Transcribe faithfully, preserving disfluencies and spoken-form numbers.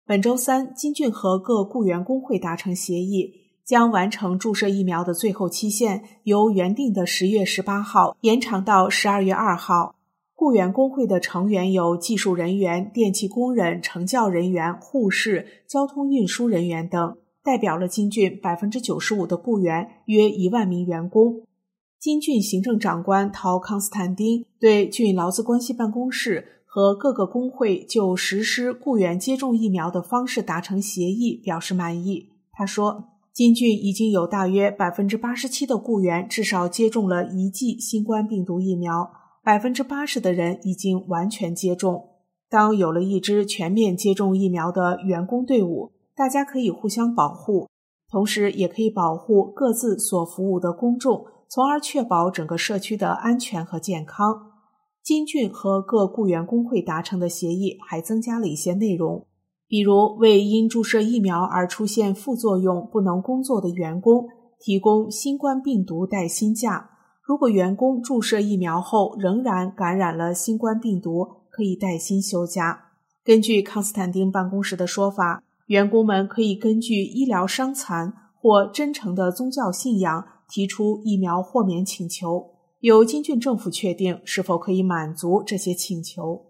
本周三，金俊和各雇员工会达成协议，将完成注射疫苗的最后期限由原定的十月十八号延长到十二月二号。雇员工会的成员有技术人员、电气工人、成教人员、护士、交通运输人员等，代表了金俊 百分之九十五 的雇员，约一万名员工。金俊行政长官陶康斯坦丁对俊劳资关系办公室和各个工会就实施雇员接种疫苗的方式达成协议表示满意。他说，金俊已经有大约 百分之八十七 的雇员至少接种了一剂新冠病毒疫苗， 百分之八十 的人已经完全接种。当有了一支全面接种疫苗的员工队伍，大家可以互相保护，同时也可以保护各自所服务的公众，从而确保整个社区的安全和健康。金俊和各雇员工会达成的协议还增加了一些内容，比如为因注射疫苗而出现副作用不能工作的员工提供新冠病毒带薪假，如果员工注射疫苗后仍然感染了新冠病毒，可以带薪休假。根据康斯坦丁办公室的说法，员工们可以根据医疗伤残或真诚的宗教信仰提出疫苗豁免请求，由金俊政府确定是否可以满足这些请求。